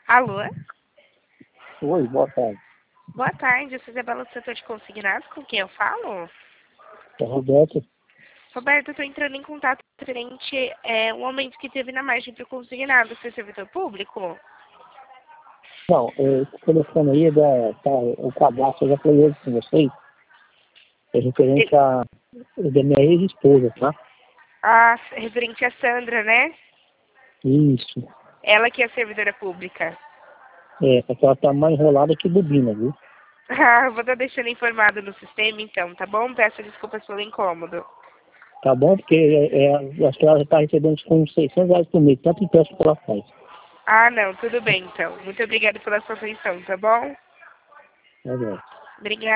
Alô? Oi, boa tarde. Boa tarde, eu sou Isabela do setor de consignados, com quem eu falo? É Roberto. Roberto, eu estou entrando em contato referente um aumento que teve na margem para o consignado, seu servidor público? Não, esse telefone aí o cadastro, eu já falei hoje com vocês, é referente da minha ex-esposa, tá? Referente a Sandra, né? Isso. Ela que é servidora pública. Porque ela tá mais enrolada que bobina, viu? Ah, vou estar deixando informado no sistema então, tá bom? Peço desculpas pelo incômodo. Tá bom? Porque acho que ela já tá recebendo uns R$ 600 por mês, tanto imposto que ela faz. Ah, não, tudo bem então. Muito obrigada pela sua atenção, tá bom? Tá bom. Obrigada.